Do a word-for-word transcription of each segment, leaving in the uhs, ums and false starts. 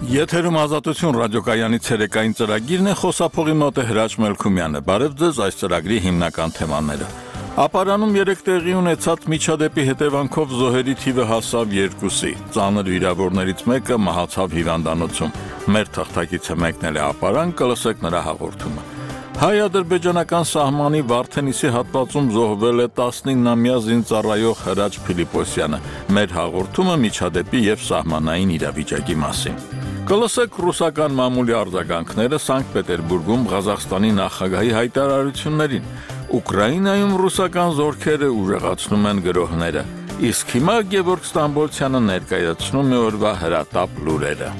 Եթերում ազատություն ռադիոկայանի ցերեկային ծրագիրն է, խոսափողի մոտ է Հրաչ Մելքումյանը։ Բարև ձեզ, այս ծրագրի հիմնական թեմաները։ Ապարանում երեք տեղի ունեցած միջադեպի հետևանքով զոհերի թիվը հասավ երկուսի։ Ծանր վիրավորներից մեկը մահացավ հիվանդանոցում։ Մեր թղթակիցը մեկնել է Ապարան, կլսեք նրա հաղորդումը։ Հայ-ադրբեջանական սահմանի Վարդենիսի հատվածում զոհվել է տասնիննամյա զինծառայող Հրաչ Փիլիպոսյանը։ Մեր հաղորդումը միջադեպի եւ սահմանային իրավիճակի մասին։ Կլսեք ռուսական մամուլի արձագանքները Սանկտ Պետերբուրգում Ղազախստանի նախագահի հայտարարություններին։ Ուկրաինայում ռուսական զորքերը ուժեղացնում են գրոհները։ Իսկ հիմա Գևորգ Ստամբոլցյանը ներկայացնում է օրվա հրատապ լուրերը։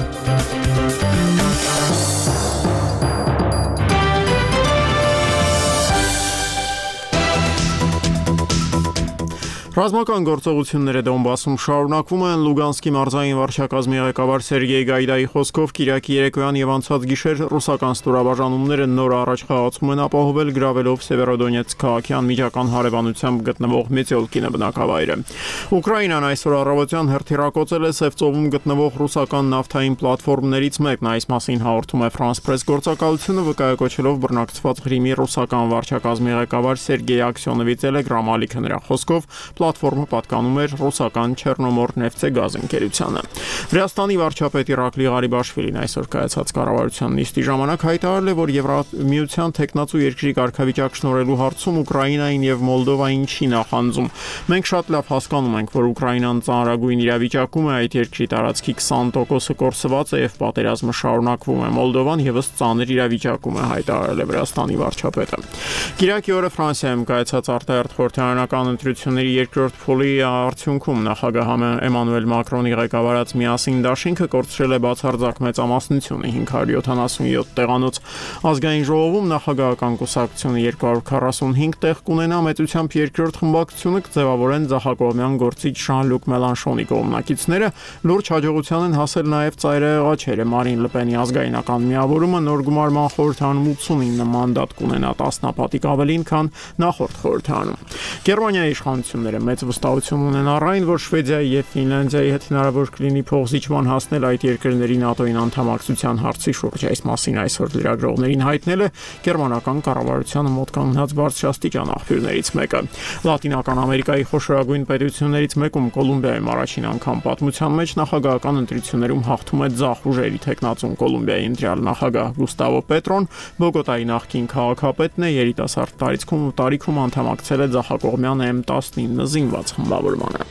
Ռազմական գործողությունները Դոնբասում շարունակվում են։ Լուգանսկի մարզային վարչակազմի ղեկավար Սերգեյ Գայդայի խոսքով Կիրակի երեկոյան եւ անցած գիշեր ռուսական ստորաբաժանումները նոր առաջխաղացում են ապահովել գրավելով Սևերոդոնեցկ քաղաքի անմիջական հարևանությամբ գտնվող Մեծիոլկինը բնակավայրը։ Ուկրաինան այսօր առավոտյան հրթիռակոծել է Սևծովում գտնվող ռուսական նավթային պլատֆորմներից մեկն։ Այս մասին հաղորդում է France Press գործակալությունը, վկայակոչելով բռնակցված Ղրիմի ռուսական վարչակազմի ղեկավար Սերգեյ Աքսյոնովի Telegram ալիքը նրա խոսքով պլատֆորմը պատկանում էր ռուսական Չեռնոմոր նեֆտեգազ ընկերությանը։ Վրաստանի վարչապետ Իրակլի Ղարիբաշվիլին այսօր կայացած կառավարության նիստի ժամանակ հայտարարել է, որ Եվրամիության տեխնացու երկրի կարգավիճակ շնորհելու հարցում Ուկրաինային եւ Մոլդովային չի նախանձում։ Մենք շատ լավ հասկանում ենք, որ Ուկրաինան ծանրագույն իրավիճակում է, այդ երկրի տարածքի քսան տոկոսը կորսված է եւ պատերազմը շարունակվում է։ Մոլդովան եւս ծանր իրավիճակում է, հայտարարել է Վրաստանի վարչապետը։ Կիրակի օրը Ֆրանսիայում կայացած արտահերթ խորհրդարանական ընտրությունների երկրորդ փուլի արդյունքում նախագահ Էմանուել Մակրոնի ղեկավարած Միասին դաշինքը կորցրել է բացարձակ մեծամասնությունը հինգ հարյուր յոթանասունյոթ տեղանոց։ Ազգային ժողովում նախագահական կուսակցությունը երկու հարյուր քառասունհինգ տեղ կունենա, մեծությամբ երկրորդ խմբակցությունը կձևավորեն ձախակողմյան գործիչ Ժան-Լուկ Մելանշոնի կողմնակիցները։ Լուրջ հաջողության են հասել նաև ծայրահեղաչերը։ Մարին Լպենի ազգայնական միավորումը նոր գումարման խորհրդանում ութսունինը մանդատ կունենա, տասնապատիկ ավելին, քան նախորդ խորհրդանում։ Գերմանիայի իշխանությունները մեծ վստահություն ունեն առ այն, որ Շվեդիայի եւ Ֆինլանդիայի հետ հնարավոր կլինի փոխզիջման հասնել այդ երկրների ՆԱՏՕ-ին անդամակցության հարցի շուրջ։ Այս մասին այսօր լրագրողներին հայտնել է գերմանական կառավարությանը մոտ կանգնած բարձրաստիճան աղբյուրներից մեկը։ Լատինական Ամերիկայի խոշորագույն պետություններից մեկում Կոլումբիայում առաջին անգամ պատմության մեջ նախագահական ընտրություններում հաղթում է ձախ ուժերի թեկնածուն Կոլումբիայի ընտրյալ նախագահ Գուստավո Պետրոն Բոգոտայի նախկին քաղաքապետն է, երիտասարդ տարիքում տարիքում անդամակցել է ձախակողմյան էմ տասնինը զինված խմբավորմանը։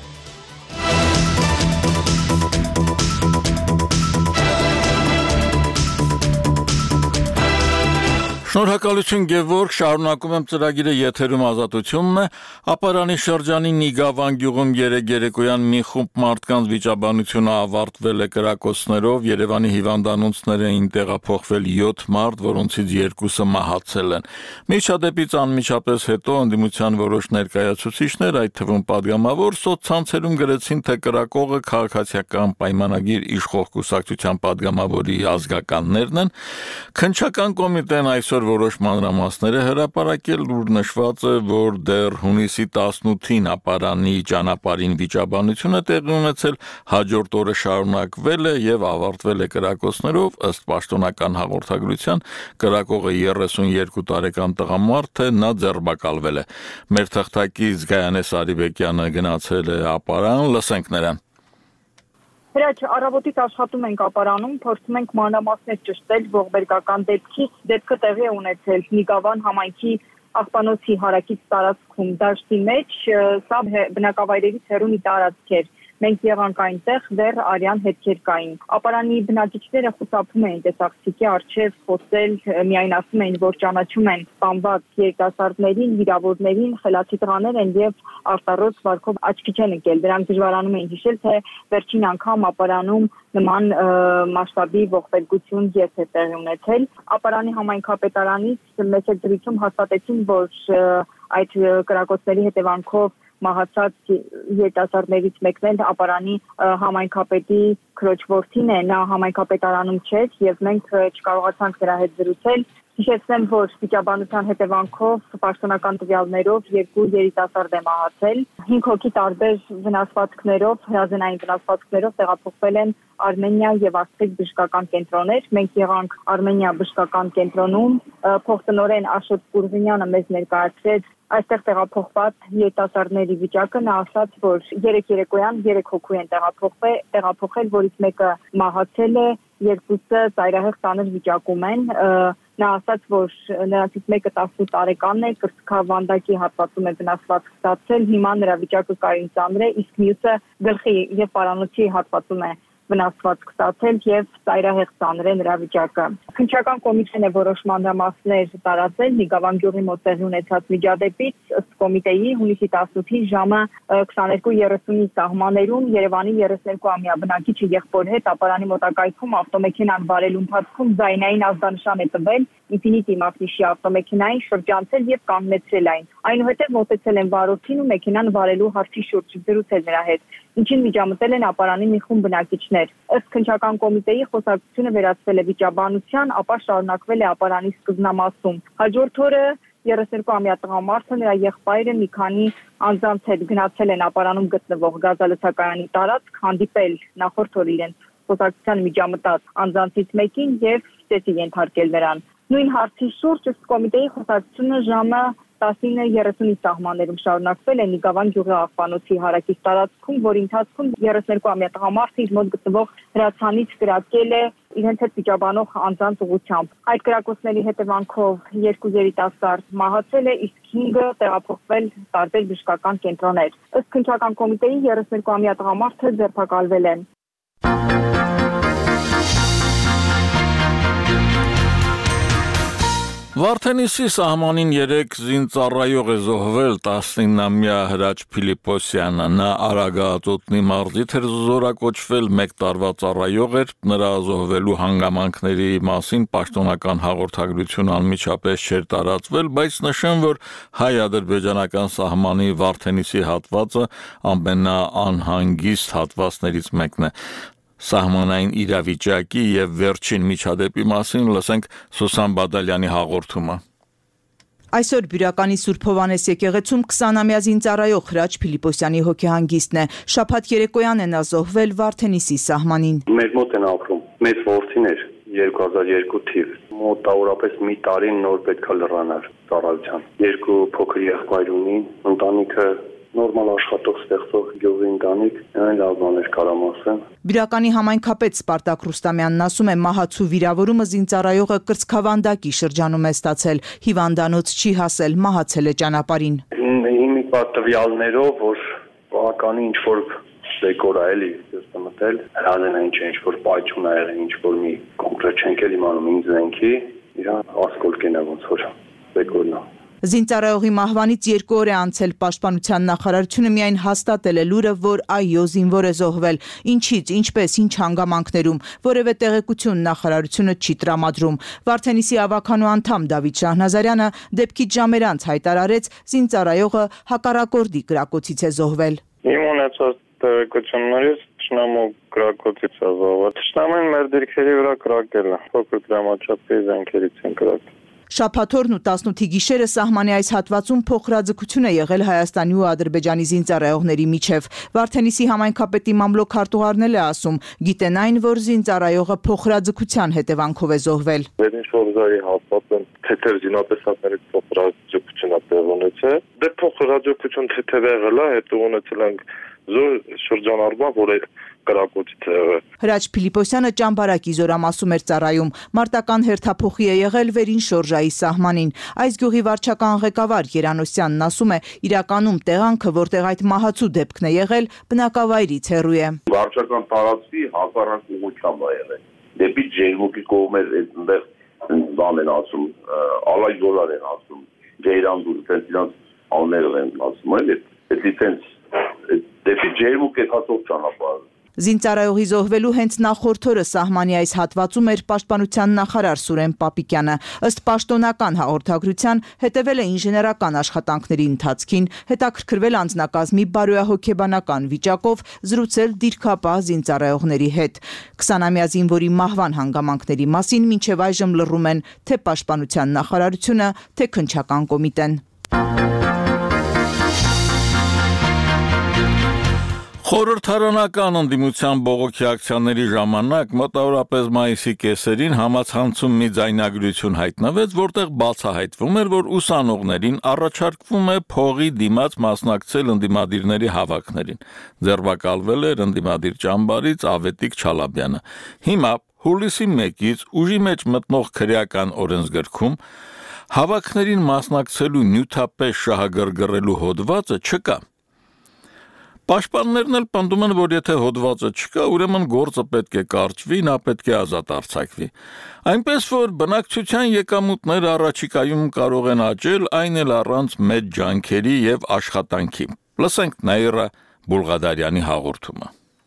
Շնորհակալություն Գևորգ, շարունակում եմ ծրագիրը, եթերում ազատությունն է։ Ապարանի շրջանի Նիգավան գյուղում երեկ երեկոյան մի խումբ մարդկանց վիճաբանությունը ավարտվել է կրակոցներով։ Երևանի հիվանդանոցներ էին տեղափոխվել յոթ մարդ, որոնցից երկուսը մահացել են։ Միջադեպից անմիջապես հետո ընդդիմության որոշ ներկայացուցիչներ, այդ թվում պատգամավոր, սոցցանցերում գրեցին, թե կրակողը քաղաքացիական պայմանագիր իշխող կուսակցության պատգամավորի ազգականներն են։ Քննչական կոմիտեն այսօր որոշ մանրամասներ է հրապարակել, ուր նշված է, որ դեռ հունիսի տասնութին Ապարանի ճանապարհին վիճաբանությունը տեղի ունեցել, հաջորդ օրը շարունակվել է եւ ավարտվել է կրակոցներով, ըստ պաշտոնական հաղորդագրության, կրակողը երեսունյոթ տարեկան տղամարդ է, նա ձերբակալվել է։ Մեր թղթակից Գայանե Սարիբեկյանը գնացել է Ապարան, լսենք նրան։ Հրաչ, առավոտից աշխատում ենք Ապարանում, փորձում ենք մանրամասներ ճշտել ողբերգական դեպքից։ Դեպքը տեղի է ունեցել Նիգավան համայնքի աղբանոցի հարակից տարածքում դաշտի մեջ, սա բնակավայրերից հեռու մի տարածք էր։ Մենք եղանք այնտեղ, դեռ արյան հետքեր կային։ Ապարանի բնակիչները խուսափում էին տեսակցիկի առջև խոսել, միայն ասում էին, որ ճանաչում են սպանված երիտասարդներին, վիրավորներին, խելացի տղաներ են եւ արտառոց վարքով աչքի չեն ընկել։ Դրանք դժվարանում էին հիշել, թե վերջին անգամ Ապարանում նման մասշտաբի ողբերգություն երբ է տեղի ունեցել։ Ապարանի համայնքապետարանից մեծ դրիչում հաստատեցին, որ այդ կրակոցների հետևանքով մահացած երիտասարդներից մեկն էլ Ապարանի համայնքապետի քրոջ որդին է, նա համայնքապետարանում չէր եւ մենք չկարողացանք նրա հետ զրուցել։ Հիշեցնեմ, որ վիճաբանության հետևանքով պաշտոնական տվյալներով երկու երիտասարդ է մահացել, հինգ հոգի տարբեր վնասվածքներով, հրազենային վնասվածքներով տեղափոխվել են Արմենիա եւ Աստրիկ բժշկական կենտրոններ։ Մենք եղանք Արմենիա բժշկական կենտրոնում, փոխտնօրեն Աշոտ Կուրզինյանը մեզ ներկայացրեց այստեղ տեղափոխված երիտասարդների վիճակը։ Նա ասաց, որ երեք երեկոյան երեք հոգու են տեղափոխվել, տեղափոխել, որից մեկը մահացել է, երկուսը ծայրահեղ ծանր վիճակում են։ Նա ասաց, որ նրանցից մեկը տասնութ տարեկանն է, կրծքավանդակի հատվածում է վնասվածք ստացել, հիմա նրա վիճակը կարին ծանր է, իսկ մյուսը գլխի եւ պարանոցի հատվածում է վնասվածք ստացել եւ ծայրահեղ ծանր է նրա վիճակը։ Քննչական կոմիտեն է որոշ մանրամասներ տարածել Նիգավան գյուղի մոտ տեղի ունեցած միջադեպից, ըստ կոմիտեի հունիսի տասնութի ժամը քսաներկու երեսունի սահմաններում Երևանի երեսներկուամյա բնակիչի եղբոր հետ ապարանի մոտակայքում ավտոմեքենան վարելու ընթացքում ձայնային ազդանշան է տվել Infiniti մակնիշի ավտոմեքենային, շրջանցել եւ կանգնեցրել այն։ Այնուհետև մոտեցել են վարորդին ու մեքենան վարելու հարցի շուրջ զրուցել նրա հետ, ինչին միջամտել են ապարանի մի խումբ բնակիչներ։ Ըստ քննչական կոմիտեի խոսակցությունը վերածվել է վիճաբանության, ապա շարունակվել է ապարանի սկզբնամասում։ Հաջորդ օրը երեսներկուամյա տղամարդը, նրա եղբայրը մի քանի անձանց հետ գնացել են ապարանում գտնվող գազալցակայանի տարածք, հանդիպել նախորդ օր իրենց խոսակցության միջամտած անձանցից մեկին եւ ծեծի ենթարկել նրան։ Նույն հարցի շուրջ ըստ կոմիտեի խոսակցությունը ժամը տասինը երեսունի սահմաններում շարունակվել է Նիգավան գյուղի աղբանոցի հարակից տարածքում, որի ընթացքում երեսներկուամյա տղամարդը իր մոտ գտնվող հրացանից կրակել է իրենց հետ վիճաբանող անձանց ուղղությամբ։ Այդ կրակոցների հետևանքով երկու երիտասարդ մահացել է, իսկ հինգը տեղափոխվել տարբեր բժշկական կենտրոններ։ Ըստ քննչական կոմիտեի երեսներկուամյա տղամարդը ձերբակալվել է։ Վարդենիսի սահմանին երեք զինծառայող է զոհվել տասնինամյա Հրաչ Փիլիպոսյանը։ Նա Արագածոտնի մարզից էր զորակոչվել, մեկ տարվա ծառայող էր, նրա զոհվելու հանգամանքների մասին պաշտոնական հաղորդագրություն անմիջապես չէր տարածվել, բայց նշեմ, որ հայ-ադրբեջանական սահմանի Վարդենիսի հատվածը ամենաանհանգիստ հատվածներից մեկն է։ Սահմանային իրավիճակի եւ վերջին միջադեպի մասին լսենք Սուսան Բադալյանի հաղորդումը։ Այսօր Բյուրականի Սուրբ Հովհաննես եկեղեցում քսանամյա զինծառայող Հրաչ Փիլիպոսյանի հոգեհանգիստն է։ Շաբաթ երեկոյան է նա զոհվել Վարդենիսի սահմանին։ Մեր մոտ են ապրում մեծ որդիներ երկու հազար երկու թիվ։ Մոտավորապես մի տարին նոր պետքա լրանար ծառայության։ Երկու փոքր եղբայր ունի, ընտանիքը նորմալ աշխատող ստեղծող գյուղի ընտանիք, այն լավ բաներ կարամ ասեմ։ Բյուրականի համայնքապետ Սպարտակ Ռուստամյանն ասում է, մահացու վիրավորումը զինծառայողը կրծքավանդակի շրջանում է ստացել, հիվանդանոց չի հասել, մահացել է ճանապարհին։ Հիմի տվյալներով, որ բավականի ինչ որ դեկոր է էլի, ես մտել, հրազենային չէ, ինչ որ պայթյուն է եղել, ինչ որ մի կոնկրետ չենք էլ իմանում ինձ զենքի, իրան ասկոլկեն է ոնց որ դեկորն է։ Զինծառայողի մահվանից երկու օր է անցել, Պաշտպանության նախարարությունը միայն հաստատել է լուրը, որ այո, զինվոր է զոհվել։ Ինչից, ինչպես, ինչ հանգամանքներում, որևէ տեղեկություն նախարարությունը չի տրամադրում։ Վարդենիսի ավականու անդամ Դավիթ Շահնազարյանը դեպքից ժամեր անց հայտարարեց, զինծառայողը հակառակորդի կրակոցից է զոհվել։ Իմ ունեցած տեղեկություններից Թշնամու կրակոցից է զոհվել։ Թշնամին մեր դիրքերի վրա կրակել է, փոքր դրամաչափի զենքերից են կրակել։ Շաբաթօրն ու տասնութի գիշերը սահմանի այս հատվածում փոխհրաձգություն է եղել Հայաստանի ու Ադրբեջանի զինծառայողների միջև։ Վարդենիսի համայնքապետի մամլոք քարտուղարն էլ է ասում, գիտեն այն, որ զինծառայողը փոխհրաձգության հետևանքով է զոհվել։ Վերնիշորզայի հատվածում թեթև զինատեսակների փոխհրաձգություն է տեղ ունեցել։ Դե փոխհրաձգություն թեթև եղել է, հետո ունեցել ենք զոր շրջանառման, որը կրակոցից է եղել։ Հրաչ Փիլիպոսյանը Ճամբարակի զորամասում էր ծառայում, մարտական հերթափոխի է եղել Վերին Շորժայի սահմանին։ Այս գյուղի վարչական ղեկավար Երանոսյանն ասում է, իրականում տեղանքը, որտեղ այդ մահացու դեպքն է եղել, բնակավայրից հեռու է։ Վարչական տարածքի հակառակ ուղղությամբ է եղել։ Դեպի Ջերմուկի կողմեր այնտեղ բան են ասում, Ալայգոլար են ասում, Ջեյրանդուր, այդպես իրանց անները են ասում, այլ այդ լիցենզ դեպի Ջերմուկ է հասող ճանապարհը։ Զինծառայողի զոհվելու հենց նախորդ օրը սահմանի այս հատվածում էր պաշտպանության նախարար Սուրեն Պապիկյանը։ Ըստ պաշտոնական հաղորդագրության հետևել է ինժեներական աշխատանքների ընթացքին, հետաքրքրվել անձնակազմի բարոյահոգեբանական վիճակով, զրուցել դիրքապահ զինծառայողների հետ։ քսանամյա զինվորի մահվան հանգամանքների մասին մինչև այժմ լռում են թե պաշտպանության նախարարությունը, թե քննչական կոմիտեն։ Խորհրդարանական ընդդիմության բողոքի ակցիաների ժամանակ մոտավորապես մայիսի կեսերին համացանցում մի ձայնագրություն հայտնվեց, որտեղ բացահայտվում էր, որ ուսանողներին առաջարկվում է փողի դիմաց մասնակցել ընդդիմադիրների հավաքներին։ Ձերբակալվել էր ընդդիմադիր ճամբարից Ավետիք Չալաբյանը։ Հիմա հուլիսի մեկից ուժի մեջ մտնող քրեական օրենսգրքում հավաքներին մասնակցելու նյութապես շահագրգռելու հոդվածը չկա։ Պաշտպաններն էլ պնդում են, որ եթե հոդվածը չկա, ուրեմն գործը պետք է կարճվի, նա պետք է ազատ արձակվի։ Այնպես որ բնակչության եկամուտները առաջիկայում կարող են աճել, այն էլ առանց մեծ ջանքերի եւ աշխատանքի։ Լսենք Նաիրա Բուլղադարյանի հաղորդումը։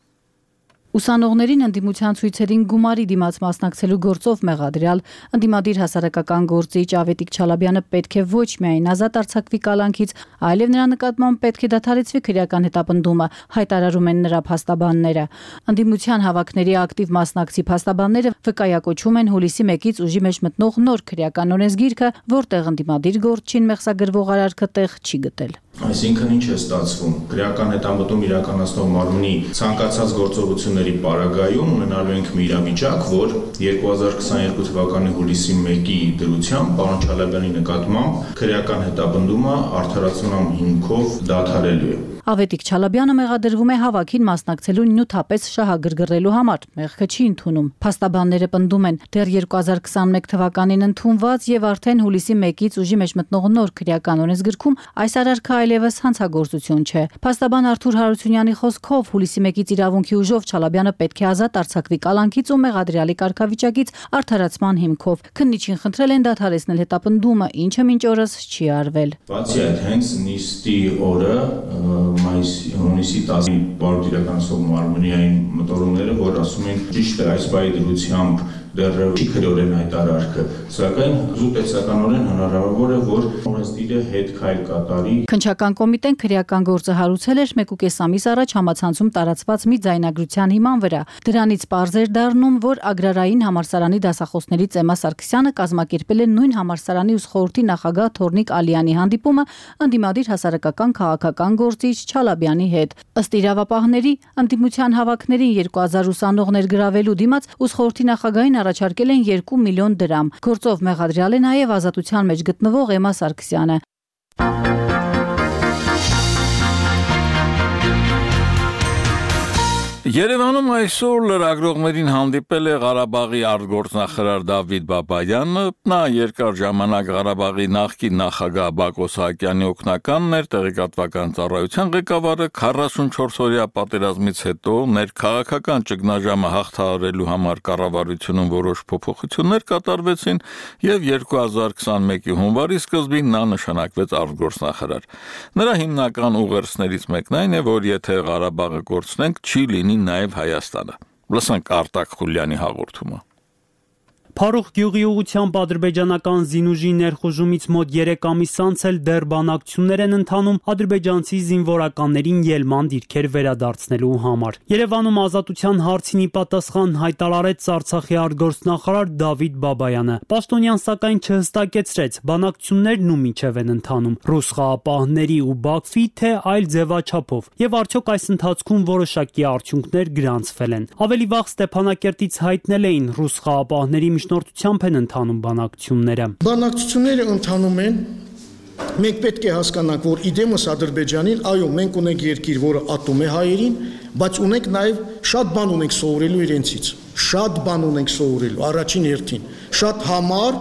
Ուսանողներին ընդդիմության ցույցերին գումարի դիմաց մասնակցելու գործով մեղադրյալ ընդդիմադիր հասարակական գործիչ Ավետիք Չալաբյանը պետք է ոչ միայն ազատ արձակվի կալանքից, այլև նրա նկատմամբ պետք է դադարեցվի քրեական հետապնդումը, հայտարարում են նրա փաստաբանները։ Ընդդիմության հավաքների ակտիվ մասնակցի փաստաբանները վկայակոչում են հուլիսի մեկից ուժի մեջ մտնող նոր քրեական օրենսգիրքը, որտեղ ընդդիմադիր գործչին մեղսագրվող արարքը տեղ չի գտել։ Այսինքն ինչ է ստացվում, քրեական հետամտում իրականացնող մարմնի ցանկացած գործողությունների պարագայում ունենալու ենք մի իրավիճակ, որ երկու հազար քսաներկու թվականի հուլիսի մեկի դրությամբ պարոն Չալաբյանի նկատմամբ քրեական հետապնդումը արդարացման հիմքով դադարելու է։ Ավետիք Չալաբյանը մեղադրվում է հավաքին մասնակցելու նյութապես շահագրգռելու համար, մեղքը չի ընդունում։ Փաստաբանները պնդում են, դեռ երկու հազար քսաներկու թվականին ընդունված եւ արդեն հուլիսի մեկից ուժի մեջ մտնող նոր քրեական օրենսգրքում այս արարքը այլևս հանցագործություն չէ։ Փաստաբան Արթուր Հարությունյանի խոսքով հուլիսի մեկից իրավունքի ուժով Չալաբյանը պետք է ազատ արձակվի կալանքից ու մեղադրյալի կարգավիճակից արդարացման հիմքով։ Քննիչին խնդրել են դադարեցնել հետապնդումը, ինչը մինչ օրս չի արվել։ Բացի այդ, հենց նիստի օրը մայիսի հունիսի տասնին պարոն իրականացող մարմնի այն մտորումները, որ ասում են ճիշտ է այս բայ դրությամբ դեռ չի քրեորեն այդ արարքը, սակայն զուտեցականորեն հնարավոր է, որ օրենսդիրը հետ քայլ կատարի։ Քննչական կոմիտեն քրեական գործը հարուցել էր մեկ ու կես ամիս առաջ համացանցում տարածված մի ձայնագրության հիման վրա։ Դրանից պարզ էր դառնում, որ Ագրարային համալսարանի դասախոսներից Էմմա Սարգսյանը կազմակերպել է նույն համալսարանի ուսխորհրդի նախագահ Թորնիկ Ալյանի հանդիպումը ընդդիմադիր հասարակական քաղաքական գործիչ Չալաբյանի հետ։ Ըստ իրավապահների, ընդդիմության հավաքներին երկու հազար ուսանողներ գրավելու դիմաց ուսխորհրդի նախագահին առաջարկել են երկու միլիոն դրամ։ Գործով մեղադրյալ է նաև ազատության մեջ գտնվող Էմմա Սարգսյանը։ Երևանում այսօր լրագրողներին հանդիպել է Ղարաբաղի արտգործնախարար Դավիթ Բաբայանը, նա երկար ժամանակ Ղարաբաղի նախկին նախագահ Բակո Սահակյանի օգնականն էր, տեղեկատվական ծառայության ղեկավարը քառասունչորս օրյա պատերազմից հետո ներքաղաքական ճգնաժամը հաղթահարելու համար կառավարությունում որոշ փոփոխություններ կատարվեցին եւ երկու հազար քսաներկու հունվարի սկզբին նա նշանակվեց արտգործնախարար։ Նրա հիմնական ուղերձներից մեկն այն է, որ եթե Ղարաբաղը կորցնենք, չի լինի նաև Հայաստանը։ Լսենք Արտակ Խուլյանի հաղորդումը։ Փարուխ գյուղի ուղղությամբ ադրբեջանական զինուժի ներխուժումից մոտ երեք ամիս անց էլ դեռ բանակցություններ են ընթանում ադրբեջանցի զինվորականներին ելման դիրքեր վերադարձնելու համար։ Երևանում ազատության հարցին ի պատասխան հայտարարեց Արցախի արտգործնախարար Դավիթ Բաբայանը։ Պաշտոնյան սակայն չհստակեցրեց բանակցություններն ու միջև են ընթանում ռուս խաղապահների ու Բաքվի, թե այլ ձևաչափով, եւ արդյոք այս ընթացքում որոշակի արդյունքներ գրանցվել են։ Ավելի վաղ Ստեփանակերտից հայտնել էին ռուս խաղապահների միջնորդությամբ են ընթանում բանակցությունները։ Բանակցությունները ընթանում են։ Մենք պետք է հասկանանք, որ իդեմս Ադրբեջանին, այո, մենք ունենք երկիր, որը ատում է հայերին, բայց ունենք նաև շատ բան ունենք սովորելու իրենցից։ Շատ բան ունենք սովորելու առաջին հերթին։ Շատ համառ,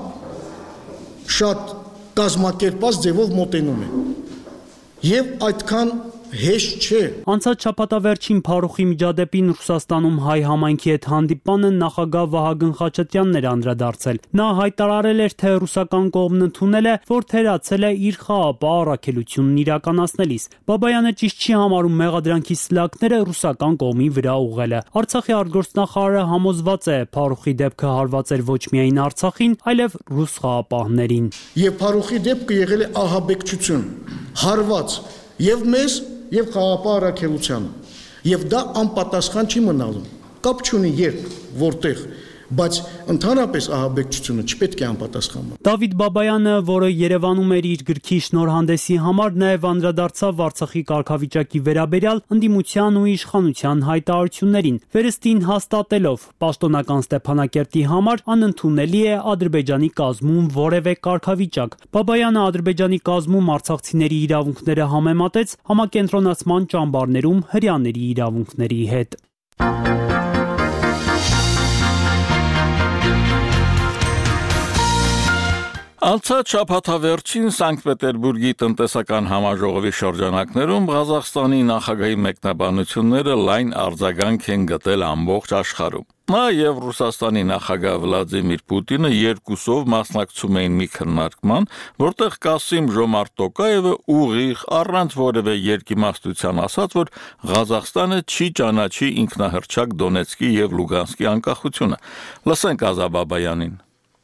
շատ կազմակերպված ձևով մոտենում են։ Եվ այդքան հեշտ չէ։ Անցած շաբաթավերջին Փարուխի միջադեպին Ռուսաստանում հայ համայնքի հետ հանդիպանը նախագահ Վահագն Խաչատյանն էր անդրադարձել։ Նա հայտարարել էր, թե ռուսական կողմն ընդունել է, որ թերացել է իր խաղապահ առաքելությունն իրականացնելիս։ Բաբայանը ճիշտ չի համարում մեղադրանքի սլաքները ռուսական կողմի վրա ուղղելը։ Արցախի արտգործնախարարը համոզված է, Փարուխի դեպքը հարված էր ոչ միայն Արցախին, այլև ռուս խաղապահներին։ Եվ Փարուխի դեպքը եղել է ահաբեկչություն, հարված եւ մեզ եւ խաղապահ առաքելությանը։ Եվ դա անպատասխան չի մնալու։ Կապ չունի երբ, որտեղ, բայց ընդհանրապես ահաբեկչությունը չպետք է անպատասխան մնա։ Դավիթ Բաբայանը, որը Երևանում էր իր գրքի շնորհանդեսի համար, նաև անդրադարձավ Արցախի կարգավիճակի վերաբերյալ ընդդիմության ու իշխանության հայտարարություններին, վերստին հաստատելով պաշտոնական Ստեփանակերտի համար անընդունելի է Ադրբեջանի կազմում որևէ կարգավիճակ։ Բաբայանը Ադրբեջանի կազմում արցախցիների իրավունքները համեմատեց համակենտրոնացման ճամբարներում հրեաների իրավունքների հետ։ Անցած շաբաթավերջին Սանկտ Պետերբուրգի տնտեսական համաժողովի շրջանակներում Ղազախստանի նախագահի մեկնաբանությունները լայն արձագանք են գտել ամբողջ աշխարհում։ Նա եւ Ռուսաստանի նախագահ Վլադիմիր Պուտինը երկուսով մասնակցում էին մի քննարկման, որտեղ Կասիմ-Ժոմարտ Տոկաևը ուղիղ առանց որևէ երկիմաստության ասաց, որ Ղազախստանը չի ճանաչի ինքնահռչակ Դոնեցկի եւ Լուգանսկի անկախությունը։ Լսենք Ազաբաբայանին։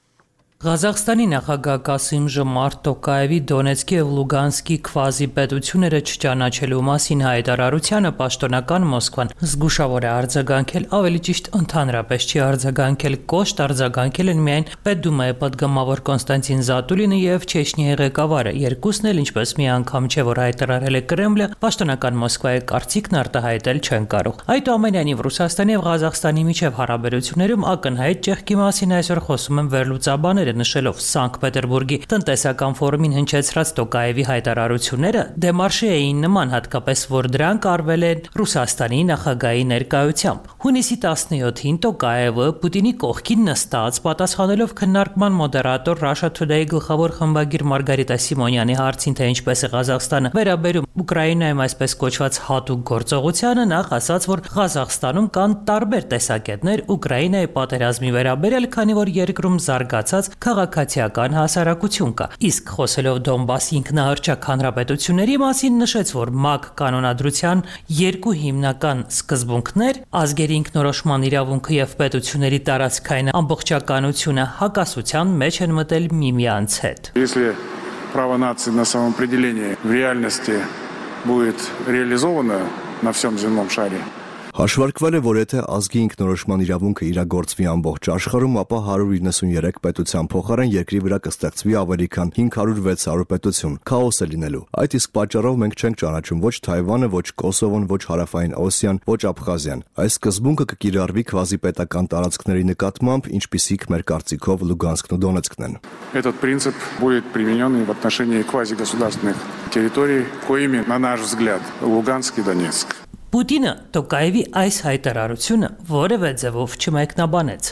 Ղազախստանի նախագահ Կասիմ-Ժոմարտ Տոկաևի Դոնեցկի եւ Լուգանսկի քվազի պետությունները չճանաչելու մասին հայտարարությանը պաշտոնական Մոսկվան զգուշավոր է արձագանքել, ավելի ճիշտ ընդհանրապես չի արձագանքել, կոշտ արձագանքել են միայն Պետդումայի պատգամավոր Կոնստանտին Զատուլինը եւ Չեչնիայի ղեկավարը, երկուսն էլ ինչպես մի անգամ չէ, որ հայտարարել է Կրեմլը, պաշտոնական Մոսկվայի կարծիքն արտահայտել չեն կարող։ Այդուամենայնիվ Ռուսաստանի եւ Ղազախստանի միջև հարաբերություններում ակնհայտ ճեղքի մասին այսօր խոսում են վերլուծաբաններ, նշելով Սանկտ Պետերբուրգի տնտեսական ֆորումին հնչեցրած Տոկաևի հայտարարությունները դեմարշի էին նման, հատկապես որ դրանք արվել են Ռուսաստանի նախագահի ներկայությամբ։ Հունիսի տասնյոթին Տոկաևը Պուտինի կողքին նստած պատասխանելով քննարկման մոդերատոր Russia Today գլխավոր խմբագիր Մարգարիտա Սիմոնյանի հարցին, թե ինչպես է Ղազախստանը վերաբերում Ուկրաինայում այսպես կոչված հատուկ գործողությանը, նախ ասաց, որ Ղազախստանում կան տարբեր տեսակետներ Ուկրաինայի պատերազմի վերաբերյալ, քանի որ երկրում զարգացած քաղաքացիական հասարակություն կա։ Իսկ խոսելով Դոնբասի ինքնահռչակ հանրապետությունների մասին, նշեց, որ ՄԱԿ կանոնադրության երկու հիմնական սկզբունքներ՝ ազգերի ինքնորոշման իրավունքը եւ պետությունների տարածքային ամբողջականությունը հակասության մեջ են մտել միմյանց հետ։ Если право нации на самоопределение в реальности будет реализовано на всем земном шаре, Հաշվարկվել է, որ եթե ազգի ինքնորոշման իրավունքը իրագործվի ամբողջ աշխարհում, ապա հարյուր իննսուններեք պետության փոխարեն երկրի վրա կստեղծվի ավելի քան հինգ հարյուր վեց հարյուր պետություն, քաոս է լինելու։ Այդ իսկ պատճառով մենք չենք ճանաչում ոչ Թայվանը, ոչ Կոսովոն, ոչ Հարավային Օսիան, ոչ Աբխազիան։ Այս սկզբունքը կկիրառվի քվազիպետական տարածքների նկատմամբ, ինչպիսիք մեր կարծիքով Լուգանսկն ու Դոնեցկն են։ Этот принцип будет применен и в отношении квазигосударственных территорий, коими, на наш взгляд, Луганск и Донецк. Պուտինը Տոկաևի այս հայտարարությունը որևէ ձևով չմեկնաբանեց։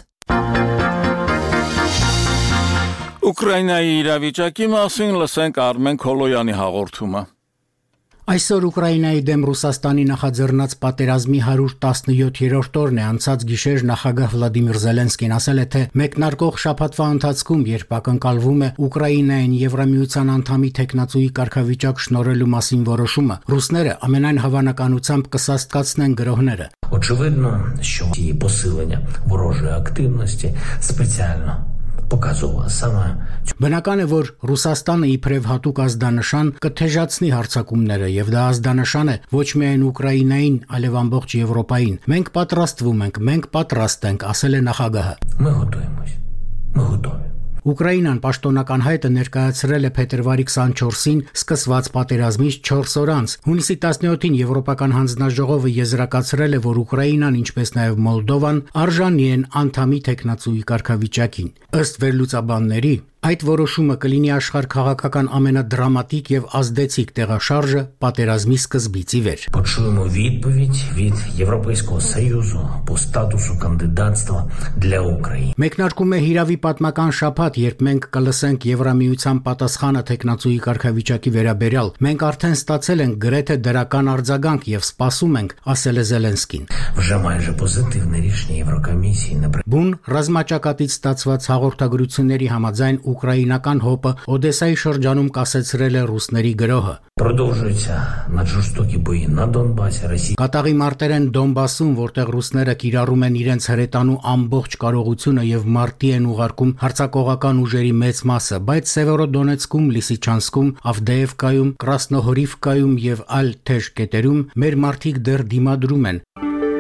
Ուկրաինայի իրավիճակի մասին լսենք Արմեն Քոլոյանի հաղորդումը։ Այսօր Ուկրաինայի դեմ Ռուսաստանի նախաձեռնած պատերազմի հարյուր տասնյոթերորդ օրն է, անցած գիշեր նախագահ Վլադիմիր Զելենսկին ասել է, թե մեկնարկող շաբաթվա ընթացքում, երբ ակնկալվում է Ուկրաինային Եվրամիության անդամի թեկնածուի կարգավիճակ շնորհելու մասին որոշումը, ռուսները ամենայն հավանականությամբ կսաստկացնեն գրոհները։ Очевидно, що ці посилення ворожої активності спеціально показова саме. Բնական է, որ Ռուսաստանը իբրև հատուկ ազդանշան կթեժացնի հարձակումները, եւ դա ազդանշան է ոչ միայն Ուկրաինային, այլև ամբողջ Եվրոպային։ Մենք պատրաստվում ենք, մենք պատրաստ ենք, ասել է նախագահը։ Ми готуємось. Ми готові. Ուկրաինան պաշտոնական հայտը ներկայացրել է փետրվարի քսանչորսին սկսված պատերազմից չորս օր անց։ Հունիսի տասնյոթին Եվրոպական հանձնաժողովը եզրակացրել է, որ Ուկրաինան, ինչպես նաև Մոլդովան, արժանի են անդամի թեկնածուի կարգավիճակին։ Ըստ վերլուծաբանների, Այդ որոշումը կլինի աշխարհ քաղաքական ամենադրամատիկ եւ ազդեցիկ տեղաշարժը պատերազմի սկզբից ի վեր։ Почуємо відповідь від Європейського Союзу по статусу кандидатства для України. Մեկնարկում է հիրավի պատմական շաբաթ, երբ մենք կլսենք Եվրամիության պատասխանը տեխնացուի կարգավիճակի վերաբերյալ։ Մենք արդեն ստացել ենք գրեթե դրական արձագանք եւ սպասում ենք, ասել է Զելենսկին։ Вже майже позитивне рішення Єврокомісії на Բուն ռազմաճակատից ստացված հաղորդագրությունների համաձայն ուկրաինական հոպը Օդեսայի շրջանում կասեցրել է ռուսների գրոհը։ Продовжуються наджорстокі бої на Донбасі. Росія Կատաղի մարտեր են Դոնբասում, որտեղ ռուսները կիրառում են իրենց հրետանու ամբողջ կարողությունը եւ մարտի են ուղարկում հարձակողական ուժերի մեծ մասը, բայց Սևորոդոնեցկում, Լիսիչանսկում, Ավդեևկայում, Կրասնոհորիվկայում եւ այլ թեժ կետերում մեր մարտիկ դեռ դիմադրում են։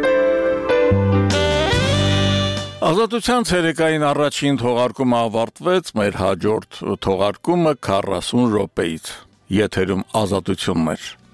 Ազատության ցերեկային առաջին թողարկումը ավարտվեց, մեր հաջորդ թողարկումը քառասուն րոպեից։ Եթերում ազատություններ։